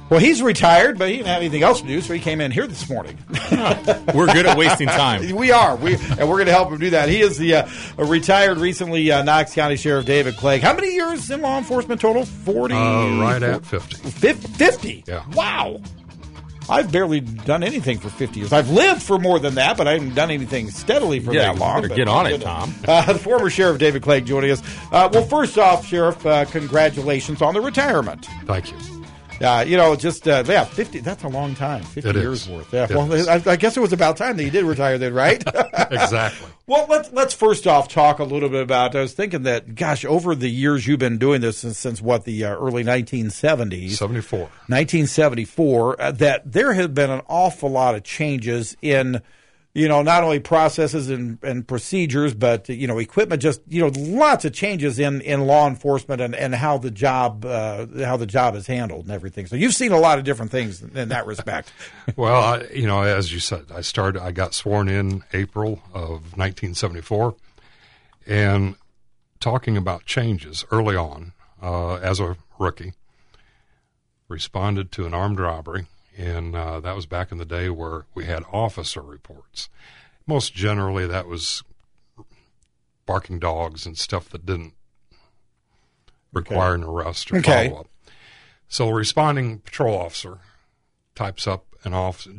Well, he's retired, but he didn't have anything else to do, so he came in here this morning. We're good at wasting time. We are. And we're going to help him do that. He is the retired, recently Knox County Sheriff David Clegg. How many years in law enforcement total? 40? Right at 50. 50? Yeah. Wow. I've barely done anything for 50 years. I've lived for more than that, but I haven't done anything steadily for that long. Better get on it, Tom. The former Sheriff David Clegg joining us. Well, first off, Sheriff, congratulations on the retirement. Thank you. 50, that's a long time. 50 years worth. Yeah. Well, I guess it was about time that you did retire then, right? Exactly. Well, let's first off talk a little bit about, I was thinking that, gosh, over the years you've been doing this since what, the early 1970s? 74. 1974, that there have been an awful lot of changes in, not only processes and procedures, but, equipment, just, lots of changes in law enforcement and how the job is handled and everything. So you've seen a lot of different things in that respect. Well, as you said, I got sworn in April of 1974, and talking about changes early on, as a rookie, responded to an armed robbery. And that was back in the day where we had officer reports. Most generally, that was barking dogs and stuff that didn't require an arrest or follow-up. So a responding patrol officer types up an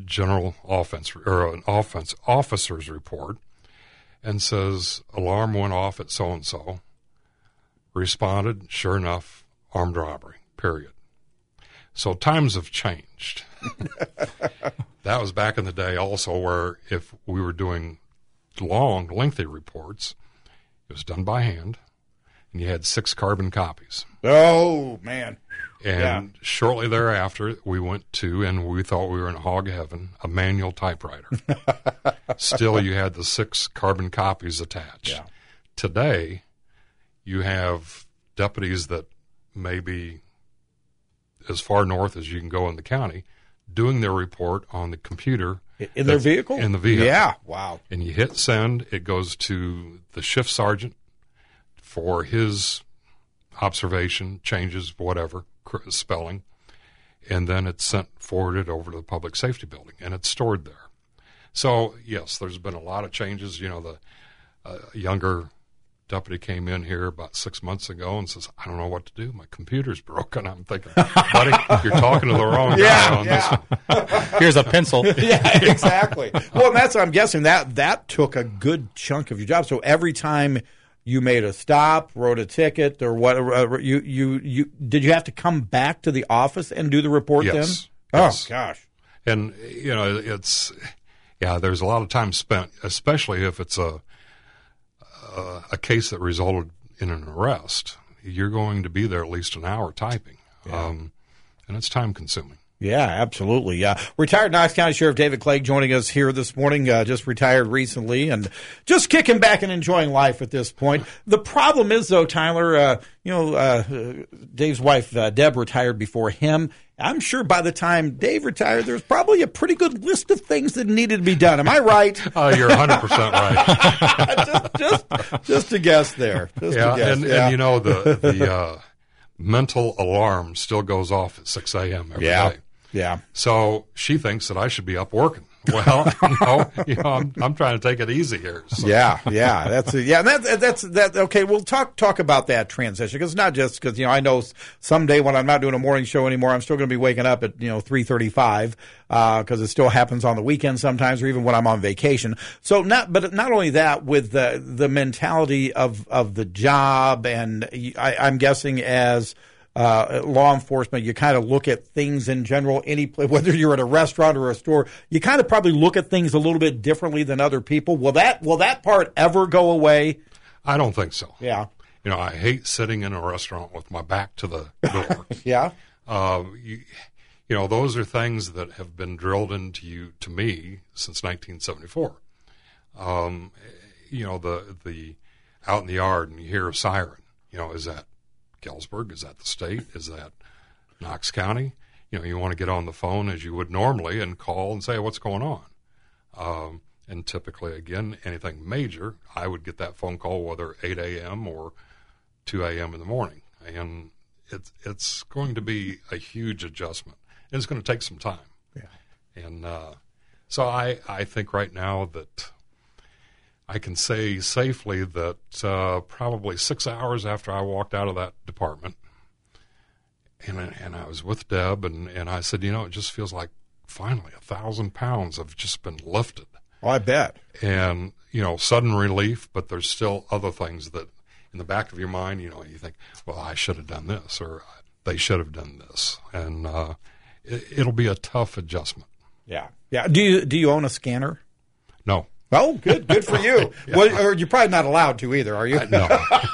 officer's report and says, alarm went off at so-and-so. Responded, sure enough, armed robbery, period. So times have changed. That was back in the day also where if we were doing long, lengthy reports, it was done by hand, and you had 6 carbon copies. Oh, man. And shortly thereafter, we went to, and we thought we were in hog heaven, a manual typewriter. Still, you had the 6 carbon copies attached. Yeah. Today, you have deputies that may be as far north as you can go in the county, doing their report on the computer. In their vehicle? In the vehicle. Yeah, wow. And you hit send, it goes to the shift sergeant for his observation, changes, whatever, spelling, and then it's forwarded over to the public safety building, and it's stored there. So, yes, there's been a lot of changes. The younger deputy came in here about 6 months ago and says, I don't know what to do. My computer's broken. I'm thinking, buddy, you're talking to the wrong guy on this one. Here's a pencil. Yeah, exactly. Well, I'm guessing that took a good chunk of your job. So every time you made a stop, wrote a ticket, or what, you did you have to come back to the office and do the report then? Yes. Oh, gosh. And, there's a lot of time spent, especially if it's a case that resulted in an arrest. You're going to be there at least an hour typing, and it's time consuming. Yeah, absolutely. Yeah, retired Knox County Sheriff David Clegg joining us here this morning. Just retired recently and just kicking back and enjoying life at this point. The problem is, though, Tyler, Dave's wife Deb retired before him. I'm sure by the time Dave retired, there's probably a pretty good list of things that needed to be done. Am I right? You're 100% right. just a guess there. And the mental alarm still goes off at 6 a.m. every day. Yeah. So she thinks that I should be up working. Well, no, I'm trying to take it easy here. So. Yeah. That's okay. We'll talk about that transition, because not just because I know someday when I'm not doing a morning show anymore, I'm still going to be waking up at 3:35 because it still happens on the weekend sometimes, or even when I'm on vacation. So not only that, with the mentality of the job, and I'm guessing as law enforcement, you kind of look at things in general, whether you're at a restaurant or a store, you kind of probably look at things a little bit differently than other people. Will that part ever go away? I don't think so. Yeah. I hate sitting in a restaurant with my back to the door. Yeah. Those are things that have been drilled to me since 1974. The out in the yard and you hear a siren, is that Galesburg? Is that the state? Is that Knox County? You want to get on the phone as you would normally and call and say, what's going on? And typically, again, anything major, I would get that phone call whether 8 a.m. or 2 a.m. in the morning. And it's going to be a huge adjustment. And it's going to take some time. Yeah. And so I think right now that I can say safely that probably 6 hours after I walked out of that department, and I was with Deb, and I said, it just feels like finally 1,000 pounds have just been lifted. Oh, I bet. And, sudden relief, but there's still other things that in the back of your mind, you think, well, I should have done this, or they should have done this. And it'll be a tough adjustment. Yeah. Yeah. Do you own a scanner? No. Oh, good for you. Yeah. Well, or you're probably not allowed to either, are you? No.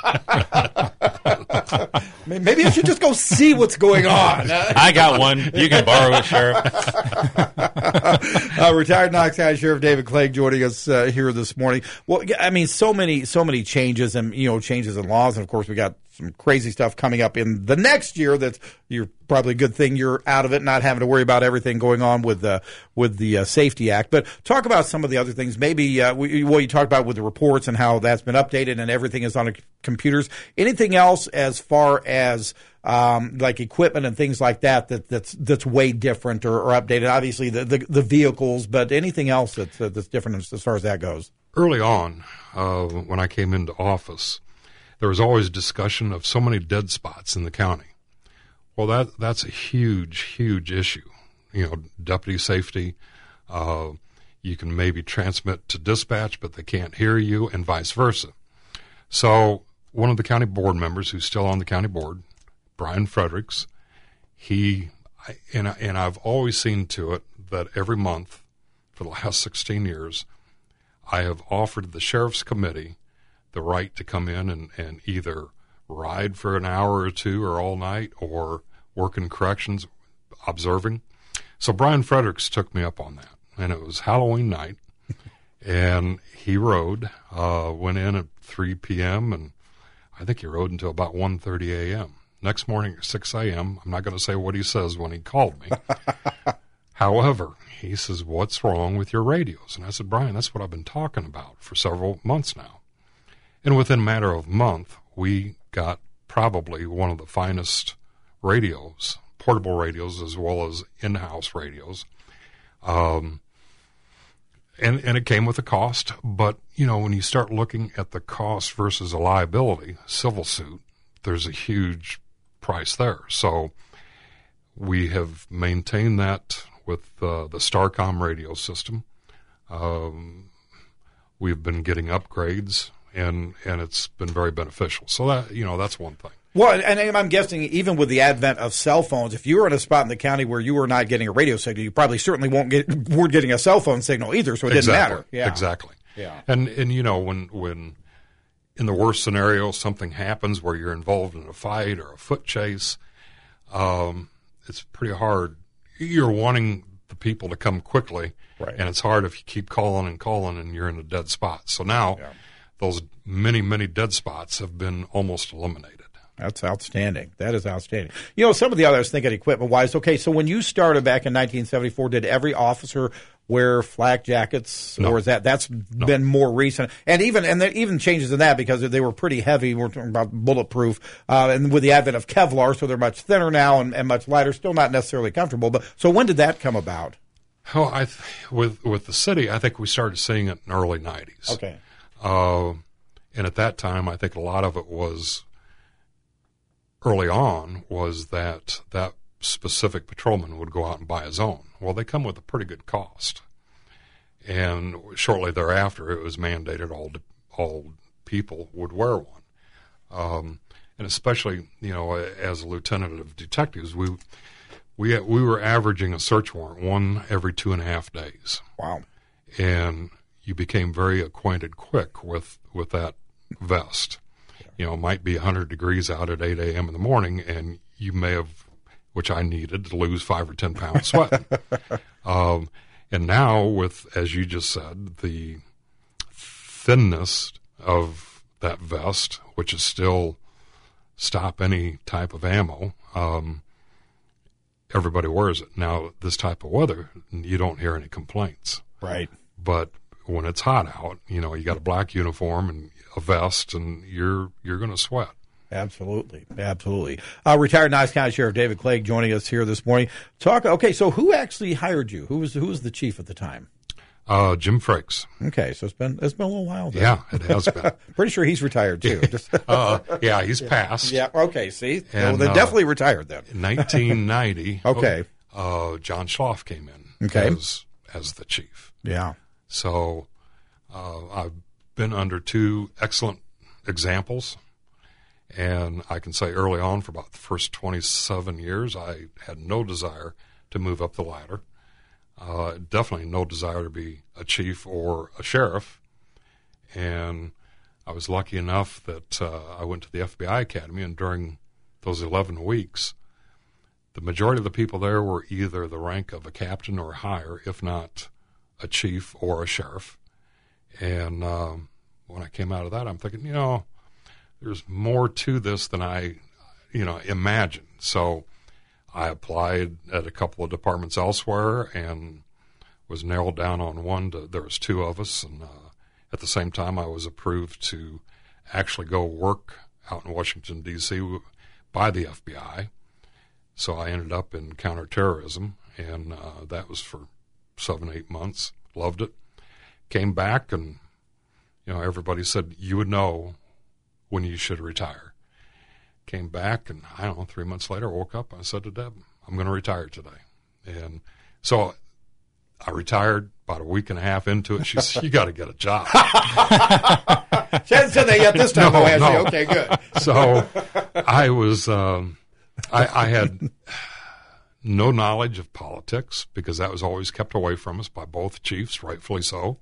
Maybe I should just go see what's going on. I got one. You can borrow it, Sheriff. Retired Knox County Sheriff David Clegg joining us here this morning. Well, I mean, so many changes and changes in laws, and of course we got some crazy stuff coming up in the next year. That's probably a good thing you're out of it, not having to worry about everything going on with the Safety Act. But talk about some of the other things. Maybe what you talked about with the reports and how that's been updated and everything is on the computers. Anything else as far as like equipment and things like that's way different or updated? Obviously the vehicles, but anything else that's different as far as that goes? Early on, when I came into office, there was always discussion of so many dead spots in the county. Well, that's a huge issue. Deputy safety, you can maybe transmit to dispatch, but they can't hear you, and vice versa. So one of the county board members who's still on the county board, Brian Fredericks, and I've always seen to it that every month for the last 16 years, I have offered the Sheriff's Committee the right to come in and either ride for an hour or two or all night or work in corrections observing. So Brian Fredericks took me up on that, and it was Halloween night, and he rode, went in at 3 p.m., and I think he rode until about 1:30 a.m. Next morning at 6 a.m., I'm not going to say what he says when he called me. However, he says, "What's wrong with your radios?" And I said, "Brian, that's what I've been talking about for several months now." And within a matter of a month, we got probably one of the finest radios, portable radios as well as in-house radios. And it came with a cost. But, when you start looking at the cost versus a liability, civil suit, there's a huge price there. So we have maintained that with the Starcom radio system. We've been getting upgrades. And it's been very beneficial. So that's one thing. Well, and I'm guessing even with the advent of cell phones, if you were in a spot in the county where you were not getting a radio signal, you probably certainly weren't getting a cell phone signal either. So it didn't matter. Yeah. Exactly. Yeah. And when in the worst scenario something happens where you're involved in a fight or a foot chase, it's pretty hard. You're wanting the people to come quickly, right. And it's hard if you keep calling and you're in a dead spot. So now. Yeah. Those many dead spots have been almost eliminated. That's outstanding. That is outstanding. Some of the others thinking equipment-wise, okay, so when you started back in 1974, did every officer wear flak jackets? No. Or is that's been more recent? And even changes in that because they were pretty heavy. We're talking about bulletproof. And with the advent of Kevlar, so they're much thinner now and much lighter, still not necessarily comfortable. But so when did that come about? Oh, with the city, I think we started seeing it in the early 90s. Okay. And at that time, I think a lot of it was early on was that specific patrolman would go out and buy his own. Well, they come with a pretty good cost. And shortly thereafter, it was mandated all people would wear one. And especially, as a lieutenant of detectives, we were averaging a search warrant one every 2.5 days. Wow. And you became very acquainted quick with that vest. It might be 100 degrees out at 8 a.m. in the morning, and you may have, which I needed, to lose 5 or 10 pounds sweating. And now with, as you just said, the thinness of that vest, which is still stop any type of ammo, everybody wears it. Now, this type of weather, you don't hear any complaints. Right. But when it's hot out, you got a black uniform and a vest, and you're going to sweat. Absolutely. Retired Knox County Sheriff David Clague joining us here this morning. Okay, so who actually hired you? Who was the chief at the time? Jim Frakes. Okay, so it's been a little while then. Yeah, it has been. Pretty sure he's retired too. Yeah, he's passed. Yeah, okay, see? And, they definitely retired then. In 1990, Okay. John Schloff came in as the chief. Yeah. So I've been under two excellent examples. And I can say early on, for about the first 27 years, I had no desire to move up the ladder. Definitely no desire to be a chief or a sheriff. And I was lucky enough that I went to the FBI Academy, and during those 11 weeks, the majority of the people there were either the rank of a captain or higher, if not a chief or a sheriff. And when I came out of that, I'm thinking, there's more to this than I, imagined. So I applied at a couple of departments elsewhere and was narrowed down on one. There was two of us, and at the same time, I was approved to actually go work out in Washington, D.C. by the FBI. So I ended up in counterterrorism, and that was for 7-8 months. Loved it. Came back, and everybody said you would know when you should retire. Came back, and 3 months later, I woke up and I said to Deb, I'm going to retire today. And so I retired about a week and a half into it. She said, you got to get a job. She hasn't said that yet this time, though, has she? Okay, good. So I was, I had no knowledge of politics because that was always kept away from us by both chiefs, rightfully so.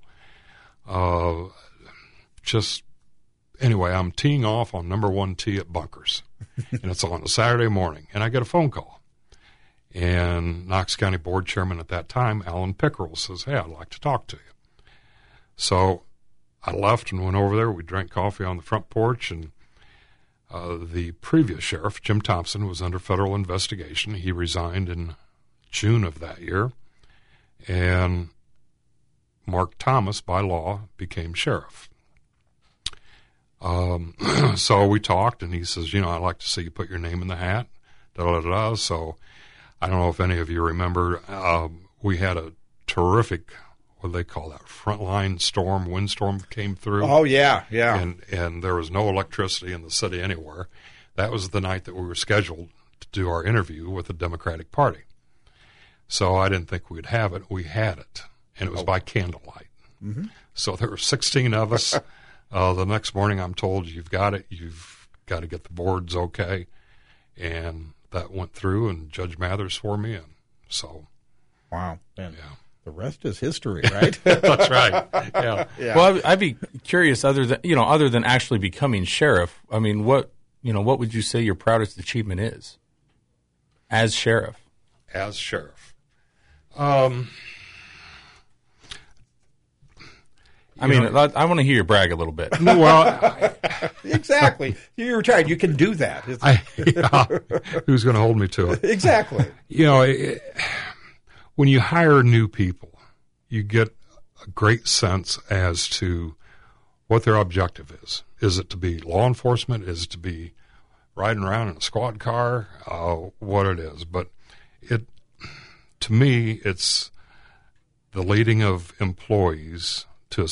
Anyway, I'm teeing off on number 1 tee at Bunkers, and it's on a Saturday morning, and I get a phone call. And Knox County Board Chairman at that time, Alan Pickerel, says, hey, I'd like to talk to you. So I left and went over there. We drank coffee on the front porch, and the previous sheriff, Jim Thompson, was under federal investigation. He resigned in June of that year, and Mark Thomas, by law, became sheriff. So we talked, and he says, I'd like to see you put your name in the hat, da-da-da-da. So I don't know if any of you remember, we had a terrific, what do they call that, frontline storm, windstorm came through. Oh, yeah. And there was no electricity in the city anywhere. That was the night that we were scheduled to do our interview with the Democratic Party. So I didn't think we'd have it. We had it, and it was by candlelight. Mm-hmm. So there were 16 of us. The next morning, I'm told, you've got it. You've got to get the boards okay. And that went through, and Judge Mathers swore me in. So, wow. And the rest is history, right? That's right. Yeah. Well, I'd be curious, other than actually becoming sheriff, I mean, what would you say your proudest achievement is as sheriff? As sheriff. I want to hear you brag a little bit. Well, exactly. You're retired. You can do that. Who's going to hold me to it? Exactly. When you hire new people, you get a great sense as to what their objective is. Is it to be law enforcement? Is it to be riding around in a squad car? What it is. But to me, it's the leading of employees to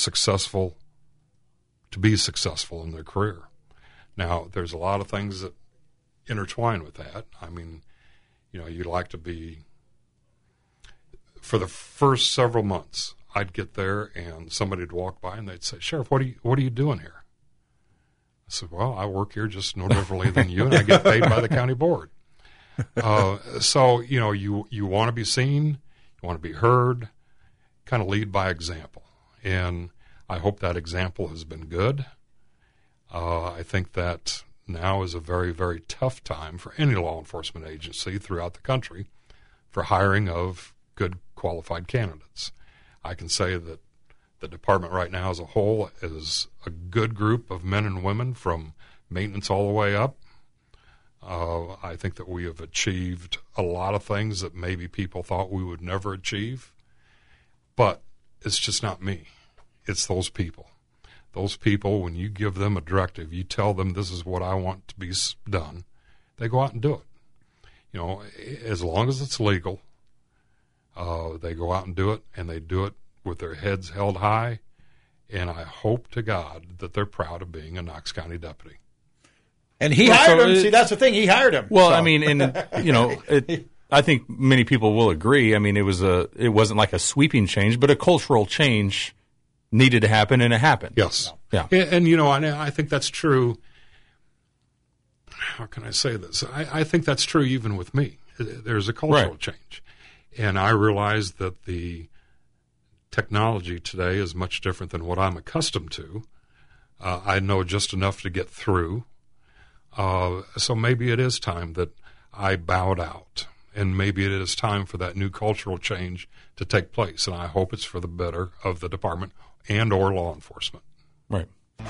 be successful in their career. Now, there's a lot of things that intertwine with that. I mean, you'd like to be, for the first several months, I'd get there and somebody would walk by and they'd say, Sheriff, what are you doing here? I said, well, I work here just no differently than you, and I get paid by the county board. So, you want to be seen, you want to be heard, kind of lead by example. And I hope that example has been good. I think that now is a very, very tough time for any law enforcement agency throughout the country for hiring of good qualified candidates. I can say that the department right now as a whole is a good group of men and women from maintenance all the way up. I think that we have achieved a lot of things that maybe people thought we would never achieve. But it's just not me. It's those people. those people, when you give them a directive, you tell them this is what I want to be done, they go out and do it. As long as it's legal, they go out and do it, and they do it with their heads held high. And I hope to God that they're proud of being a Knox County deputy. And he hired him. See, that's the thing. He hired him. Well, I mean, and I think many people will agree. I mean, it wasn't like a sweeping change, but a cultural change needed to happen, and it happened. Yes. Yeah. And I think that's true. How can I say this? I think that's true even with me. There's a cultural change. And I realize that the technology today is much different than what I'm accustomed to. I know just enough to get through. So maybe it is time that I bowed out, and maybe it is time for that new cultural change to take place. And I hope it's for the better of the department and or law enforcement. Right.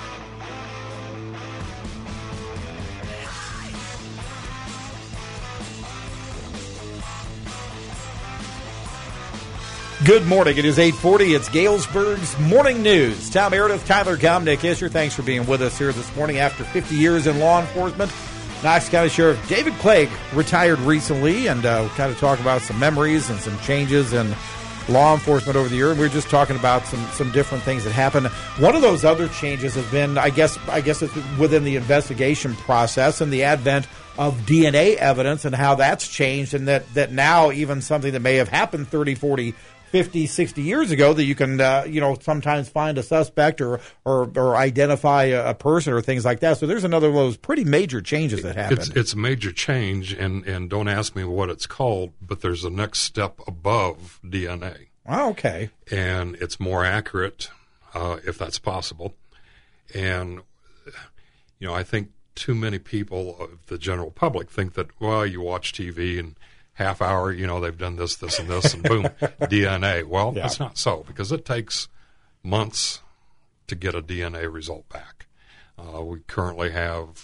Good morning. It is 8:40. It's Galesburg's Morning News. Tom Meredith, Tyler Gum, Nick Isher. Thanks for being with us here this morning. After 50 years in law enforcement, Knox County Sheriff David Clegg retired recently, and kind of talk about some memories and some changes in law enforcement over the year. And we were just talking about some different things that happened. One of those other changes has been, I guess it's within the investigation process and the advent of DNA evidence and how that's changed, and that now even something that may have happened 30, 40, 50, 60 years ago, that you can, sometimes find a suspect or identify a person or things like that. So there's another of those pretty major changes that happened. It's a major change, and don't ask me what it's called, but there's a next step above DNA. Oh, okay. And it's more accurate, if that's possible. And, I think too many people of the general public think that, well, you watch TV and half hour, they've done this, and this, and boom, DNA. Well, That's not so, because it takes months to get a DNA result back. We currently have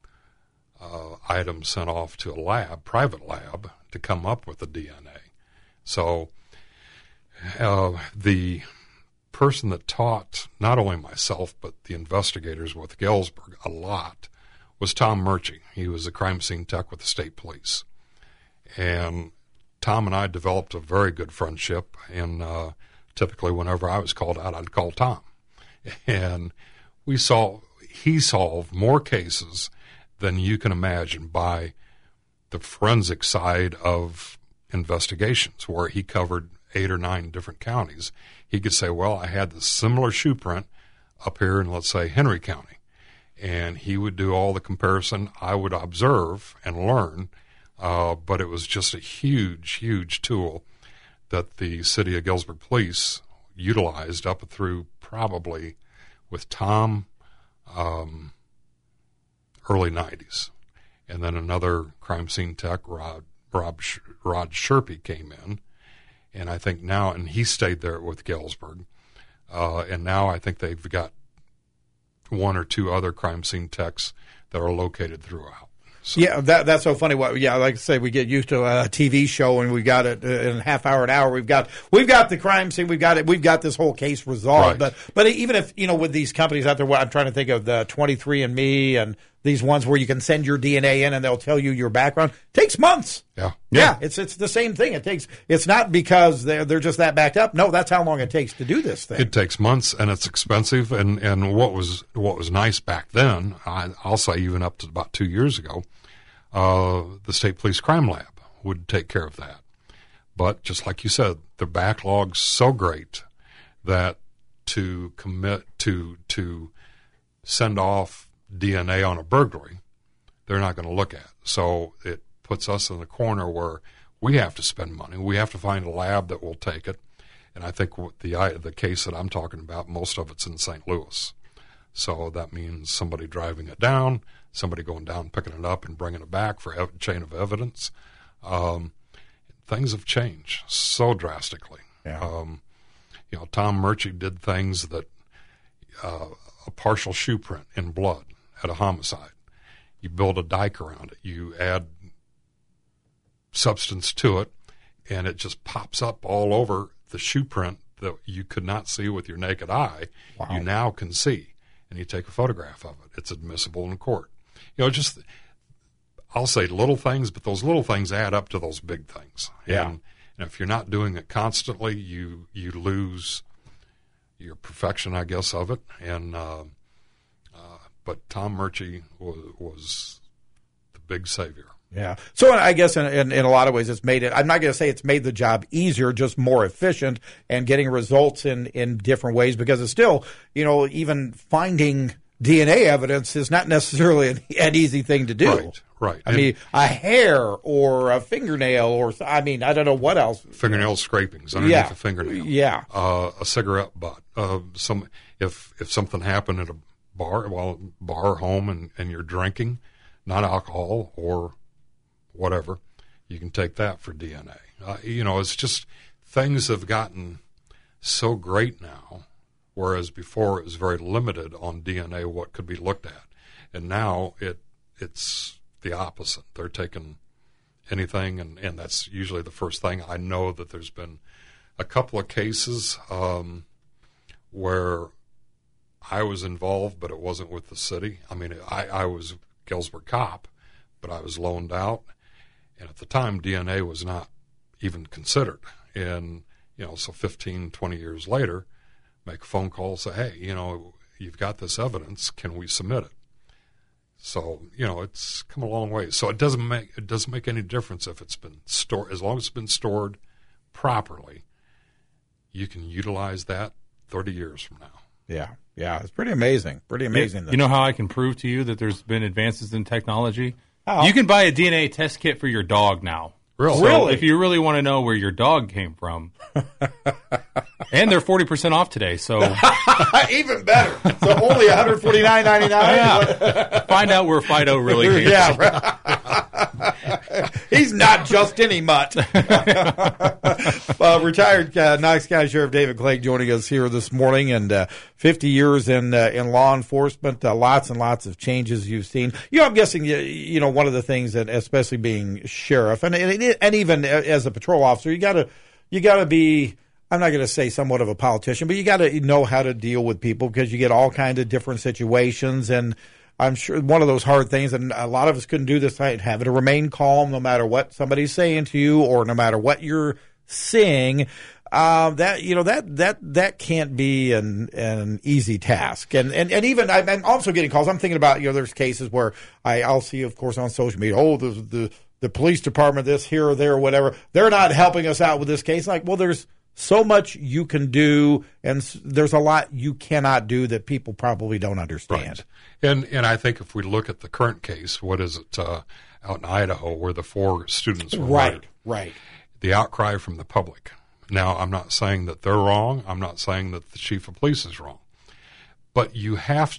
items sent off to a lab, private lab, to come up with the DNA. So the person that taught not only myself but the investigators with Galesburg a lot was Tom Murchie. He was a crime scene tech with the state police. And Tom and I developed a very good friendship, and typically whenever I was called out, I'd call Tom. And he solved more cases than you can imagine by the forensic side of investigations, where he covered 8 or 9 different counties. He could say, well, I had the similar shoe print up here in, let's say, Henry County. And he would do all the comparison. I would observe and learn. But it was just a huge, huge tool that the city of Galesburg Police utilized up through probably with Tom, early 90s. And then another crime scene tech, Rod Sherpy, came in. And I think now, and he stayed there with Galesburg. And now I think they've got 1 or 2 other crime scene techs that are located throughout. So. Yeah, that's so funny. Like I say, we get used to a TV show, and we got it in a half hour, an hour. We've got the crime scene. We've got this whole case resolved. Right. But even if with these companies out there, I'm trying to think of the 23andMe and these ones where you can send your DNA in and they'll tell you your background. It takes months. Yeah. It's the same thing. It's not because they're just that backed up. No, that's how long it takes to do this thing. It takes months, and it's expensive. And what was nice back then, I'll say even up to about 2 years ago, the State Police Crime Lab would take care of that. But just like you said, the backlog's so great that to commit to send off DNA on a burglary, they're not going to look at. So it puts us in the corner where we have to spend money. We have to find a lab that will take it. And I think the case that I'm talking about, most of it's in St. Louis. So that means somebody driving it down, somebody going down, picking it up, and bringing it back for chain of evidence. Things have changed so drastically. Yeah. Tom Murchie did things that a partial shoe print in blood at a homicide. You build a dike around it. You add substance to it, and it just pops up all over the shoe print that you could not see with your naked eye. Wow. You now can see. and you take a photograph of it. It's admissible in court. Just I'll say little things, but those little things add up to those big things. Yeah. And if you're not doing it constantly, you lose your perfection, I guess, of it. And but Tom Murchie was the big savior. Yeah. So I guess in a lot of ways it's made it, I'm not going to say it's made the job easier, just more efficient and getting results in different ways, because it's still, even finding DNA evidence is not necessarily an easy thing to do. Right. I mean, a hair or a fingernail or, I don't know what else. Fingernail scrapings underneath a fingernail. Yeah. A cigarette butt. If something happened at a bar home and you're drinking, not alcohol or whatever, you can take that for DNA. It's just things have gotten so great now, whereas before it was very limited on DNA, what could be looked at. And now it's the opposite. They're taking anything, and that's usually the first thing. I know that there's been a couple of cases where I was involved, but it wasn't with the city. I was Galesburg cop, but I was loaned out. And at the time, DNA was not even considered. And, so 15, 20 years later, make a phone call, say, hey, you've got this evidence. Can we submit it? So, it's come a long way. So it doesn't make any difference if it's been stored. As long as it's been stored properly, you can utilize that 30 years from now. Yeah. It's pretty amazing. You know how I can prove to you that there's been advances in technology? How? You can buy a DNA test kit for your dog now. Really? So if you really want to know where your dog came from, and they're 40% off today, so even better. So only $149.99. Yeah. Find out where Fido really came from. Yeah. He's not just any mutt. Retired Knox County Sheriff David Clegg joining us here this morning, and 50 years in law enforcement, lots and lots of changes you've seen. I'm guessing one of the things that, especially being sheriff, and even as a patrol officer, you got to be, I'm not going to say somewhat of a politician, but you got to know how to deal with people, because you get all kinds of different situations. And I'm sure one of those hard things, and a lot of us couldn't do this, having to remain calm no matter what somebody's saying to you or no matter what you're seeing. That can't be an easy task. And even I'm also getting calls. I'm thinking about, there's cases where I'll see, of course, on social media, the police department, this here or there or whatever, they're not helping us out with this case. Like, well, there's so much you can do, and there's a lot you cannot do that people probably don't understand. Right. And I think if we look at the current case, what is it, out in Idaho, where the 4 students were murdered. Right. The outcry from the public. Now, I'm not saying that they're wrong. I'm not saying that the chief of police is wrong. But you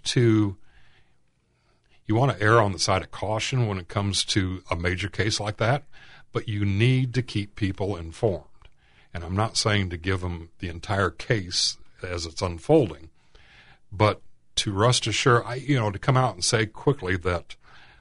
want to err on the side of caution when it comes to a major case like that, but you need to keep people informed. And I'm not saying to give them the entire case as it's unfolding, but to rest assured, to come out and say quickly that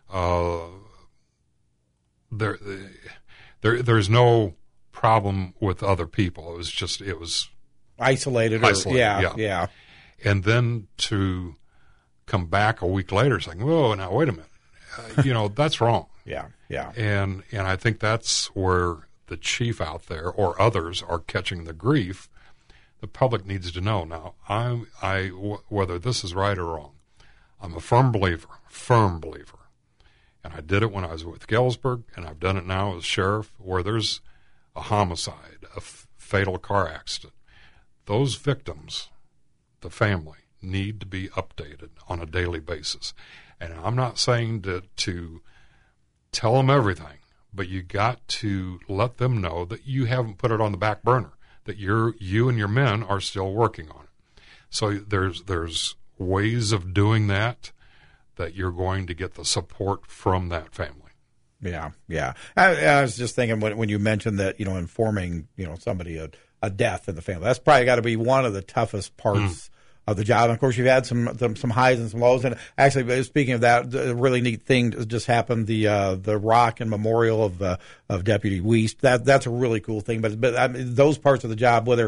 there's no problem with other people. It was isolated. Yeah. And then to come back a week later saying, whoa, now wait a minute, that's wrong. Yeah. And I think that's where the chief out there or others are catching the grief. The public needs to know. Now, whether this is right or wrong, I'm a firm believer, and I did it when I was with Galesburg, and I've done it now as sheriff, where there's a homicide, a fatal car accident. Those victims, the family, need to be updated on a daily basis. And I'm not saying to tell them everything, but you got to let them know that you haven't put it on the back burner, that you and your men are still working on it. So there's ways of doing that you're going to get the support from that family. Yeah. I was just thinking when you mentioned that, informing, somebody a death in the family, that's probably got to be one of the toughest parts of the job. And of course, you've had some highs and some lows. And actually, speaking of that, a really neat thing just happened: the rock and memorial of Deputy Wiest. That's a really cool thing. But those parts of the job, whether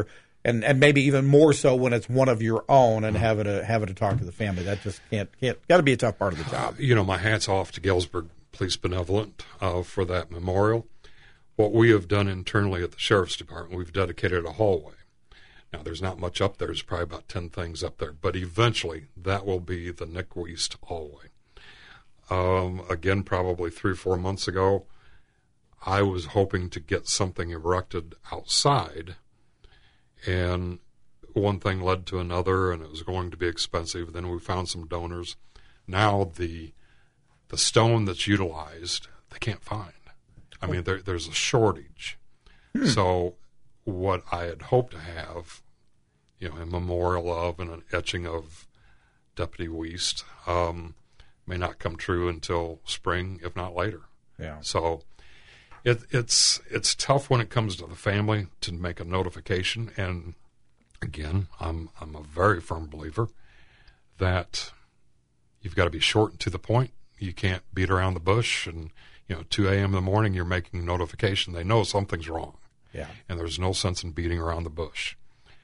and maybe even more so when it's one of your own and having to talk to the family. That just can't got to be a tough part of the job. My hat's off to Galesburg Police Benevolent for that memorial. What we have done internally at the Sheriff's Department, we've dedicated a hallway. Now, there's not much up there. There's probably about 10 things up there. But eventually, that will be the Nick Wiest hallway. Again, probably 3 or 4 months ago, I was hoping to get something erected outside. And one thing led to another, and it was going to be expensive. Then we found some donors. Now the stone that's utilized, they can't find. I mean, there's a shortage. So what I had hoped to have, a memorial of and an etching of Deputy Wiest may not come true until spring, if not later. Yeah. So it's tough when it comes to the family to make a notification. And again, I'm a very firm believer that you've got to be short and to the point. You can't beat around the bush and 2 a.m. in the morning, you're making notification. They know something's wrong. Yeah. And there's no sense in beating around the bush.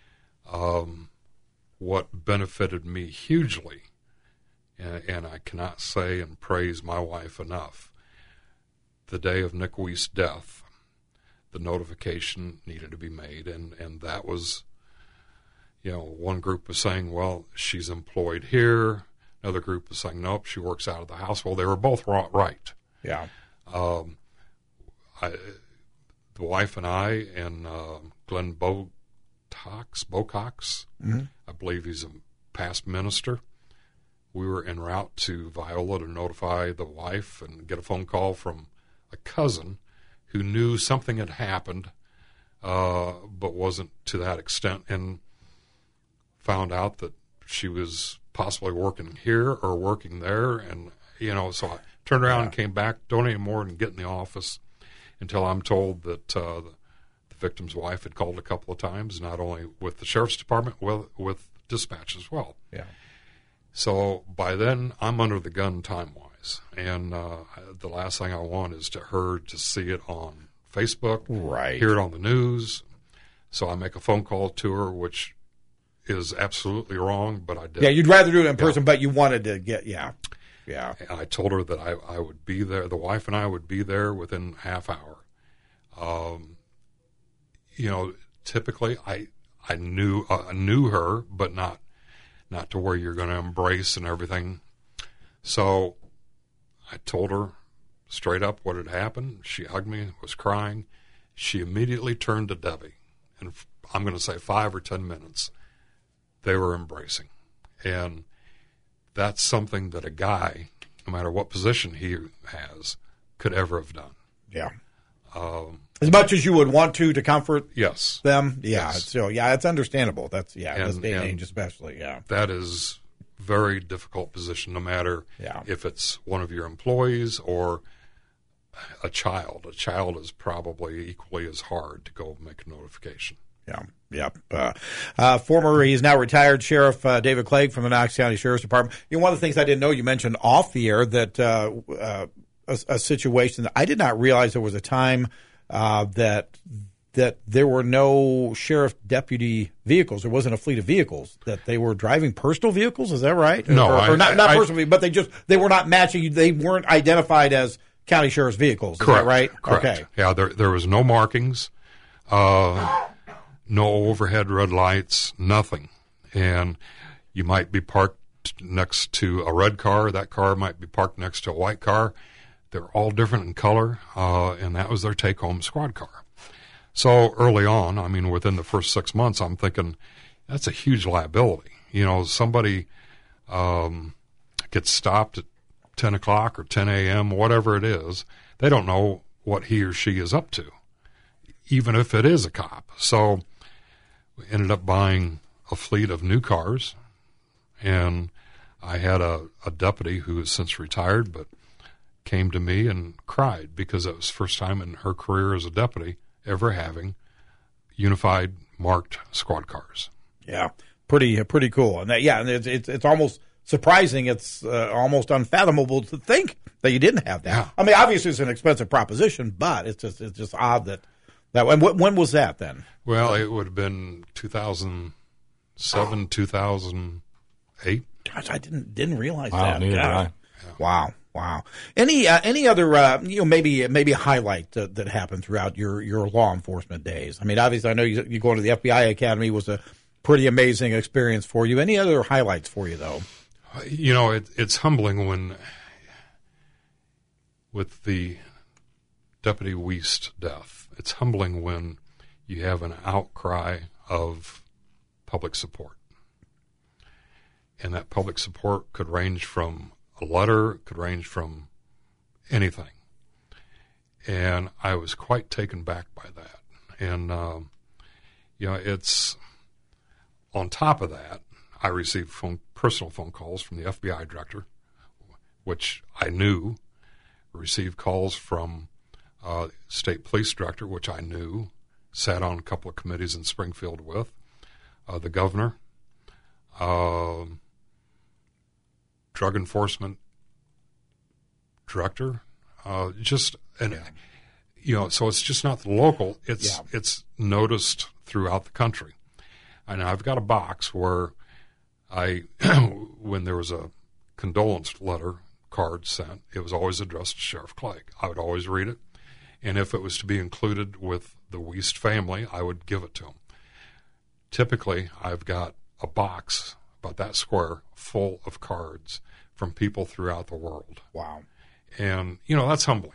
What benefited me hugely, and I cannot say and praise my wife enough, the day of Nick Wiest's death, the notification needed to be made. And that was, one group was saying, well, she's employed here. Another group was saying, nope, she works out of the house. Well, they were both right. Yeah. The wife and I and Glenn Bocox, I believe he's a past minister. We were en route to Viola to notify the wife and get a phone call from a cousin who knew something had happened, but wasn't to that extent, and found out that she was possibly working here or working there. And, so I turned around and came back, don't any more than get in the office until I'm told that the victim's wife had called a couple of times, not only with the Sheriff's Department, with dispatch as well. Yeah. So by then, I'm under the gun time-wise. And the last thing I want is to see it on Facebook, right, hear it on the news. So I make a phone call to her, which is absolutely wrong, but I did. Yeah, you'd rather do it in person, but you wanted to get, yeah. And I told her that I would be there. The wife and I would be there within half hour. Typically I knew her, but not to where you're going to embrace and everything. So I told her straight up what had happened. She hugged me, was crying. She immediately turned to Debbie, and I'm going to say 5 or 10 minutes, they were embracing. And that's something that a guy, no matter what position he has, could ever have done. Yeah. As much as you would want to comfort them. Yeah. Yes. So, it's understandable. That's, this day and age especially, That is very difficult position, no matter if it's one of your employees or a child. A child is probably equally as hard to go make a notification. Yeah. He's now retired Sheriff David Clegg from the Knox County Sheriff's Department. One of the things I didn't know, you mentioned off the air that a situation that I did not realize there was a time that there were no sheriff deputy vehicles. There wasn't a fleet of vehicles, that they were driving personal vehicles. Is that right? No, or not personal, but they were not matching. They weren't identified as county sheriff's vehicles. Is Correct. that right? Correct. Okay. Yeah, there was no markings, no overhead red lights, nothing. And you might be parked next to a red car. That car might be parked next to a white car. They're all different in color, and that was their take-home squad car. So early on, within the first 6 months, I'm thinking that's a huge liability. Somebody gets stopped at 10 o'clock or 10 a.m., whatever it is. They don't know what he or she is up to, even if it is a cop. So we ended up buying a fleet of new cars, and I had a deputy who has since retired, but came to me and cried because it was the first time in her career as a deputy ever having unified marked squad cars. Yeah, pretty cool. And it's almost surprising. It's almost unfathomable to think that you didn't have that. Yeah. Obviously it's an expensive proposition, but it's just odd When was that then? Well, it would have been 2007, 2008. Gosh, I didn't realize Wow, that. neither did I. Wow. Any other maybe a highlight that happened throughout your law enforcement days? I mean, obviously, I know you going to the FBI Academy was a pretty amazing experience for you. Any other highlights for you though? It's humbling when, with the Deputy Wiest death, it's humbling when you have an outcry of public support. And that public support could range from a letter, could range from anything. And I was quite taken back by that. And, it's on top of that, I received personal phone calls from the FBI director, which I knew, received calls from state police director, which I knew, sat on a couple of committees in Springfield with, the governor, drug enforcement director, so it's just not the local, it's noticed throughout the country. And I've got a box where when there was a condolence letter card sent, it was always addressed to Sheriff Clegg. I would always read it. And if it was to be included with the Wiest family, I would give it to them. Typically, I've got a box about that square full of cards from people throughout the world. Wow. And, that's humbling.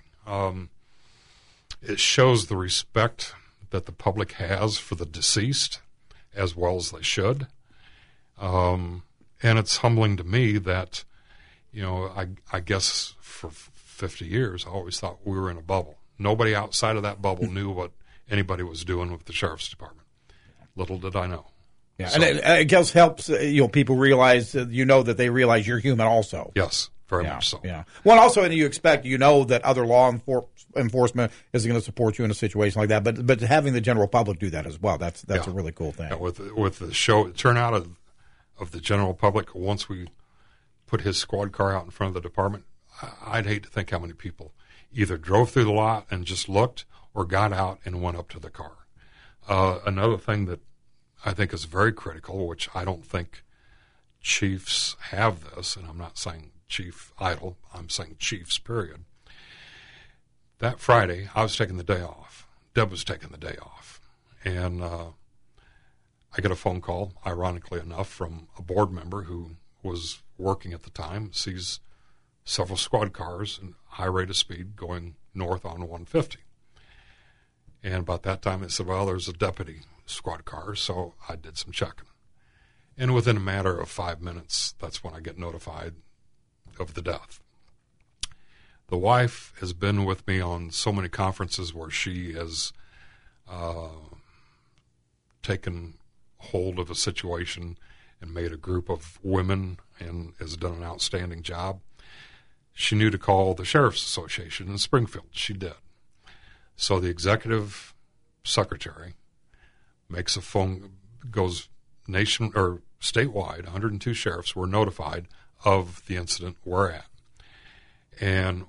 It shows the respect that the public has for the deceased, as well as they should. And it's humbling to me that, I guess for 50 years, I always thought we were in a bubble. Nobody outside of that bubble knew what anybody was doing with the Sheriff's Department. Little did I know. Yeah, so, and it just helps, people realize, that they realize you're human also. Yes, very much so. Yeah. Well, also, and you expect, that other law enforcement is going to support you in a situation like that, but having the general public do that as well, that's a really cool thing. Yeah, with the turnout of the general public, once we put his squad car out in front of the department, I'd hate to think how many people either drove through the lot and just looked or got out and went up to the car. Another thing that I think is very critical, which I don't think chiefs have this, and I'm not saying Chief Idle, I'm saying chiefs, period. That Friday, I was taking the day off. Deb was taking the day off. And I get a phone call, ironically enough, from a board member who was working at the time, sees several squad cars and high rate of speed going north on 150. And about that time, they said, well, there's a deputy squad car, so I did some checking. And within a matter of 5 minutes, that's when I get notified of the death. The wife has been with me on so many conferences where she has taken hold of a situation and made a group of women and has done an outstanding job. She knew to call the Sheriff's Association in Springfield. She did. So the executive secretary makes a phone, goes statewide, 102 sheriffs were notified of the incident we're at. And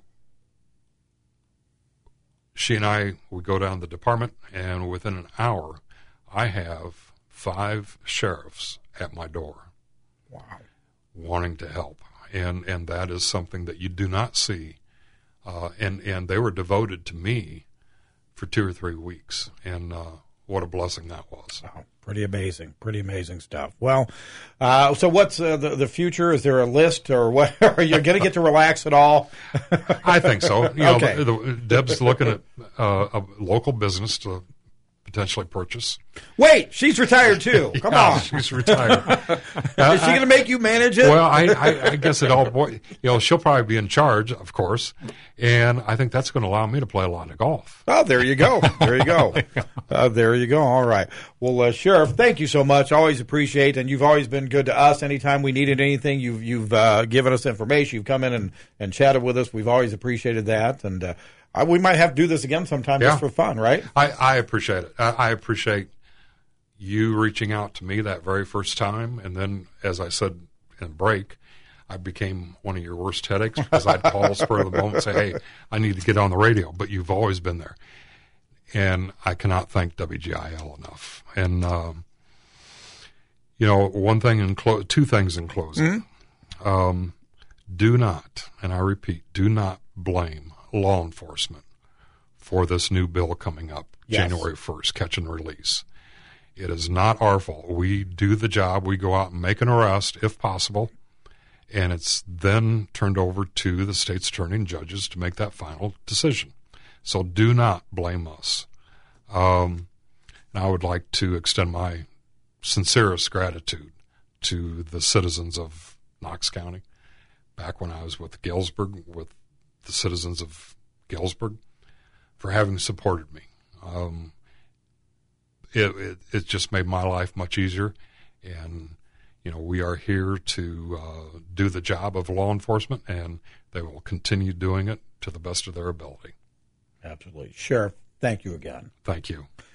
she and I, we go down to the department, and within an hour, I have 5 sheriffs at my door. Wow. Wanting to help. And that is something that you do not see. And they were devoted to me for 2 or 3 weeks. And what a blessing that was. Wow. Pretty amazing stuff. Well, so what's the future? Is there a list, or what? Are you going to get to relax at all? I think so. Okay. Deb's looking at a local business to potentially purchase. Wait, she's retired too. Come on. She's retired. Is she going to make you manage it? Well, I guess it all, she'll probably be in charge, of course, and I think that's going to allow me to play a lot of golf. Oh, there you go. There you go. There you go. All right. Well, Sheriff, thank you so much. Always appreciate, and you've always been good to us. Anytime we needed anything, you've given us information. You've come in and chatted with us. We've always appreciated that, and we might have to do this again sometime just for fun, right? I appreciate it. I appreciate you reaching out to me that very first time, and then, as I said in break, I became one of your worst headaches because I'd call spur of the moment and say, hey, I need to get on the radio, but you've always been there. And I cannot thank WGIL enough. And, one thing two things in closing. Do not, and I repeat, do not blame law enforcement for this new bill coming up January 1st, catch and release. It is not our fault. We do the job. We go out and make an arrest if possible, and it's then turned over to the state's attorney and judges to make that final decision. So do not blame us. And I would like to extend my sincerest gratitude to the citizens of Knox County. Back when I was with Galesburg, with the citizens of Galesburg, for having supported me. It just made my life much easier. And, we are here to do the job of law enforcement, and they will continue doing it to the best of their ability. Absolutely. Sheriff, thank you again. Thank you.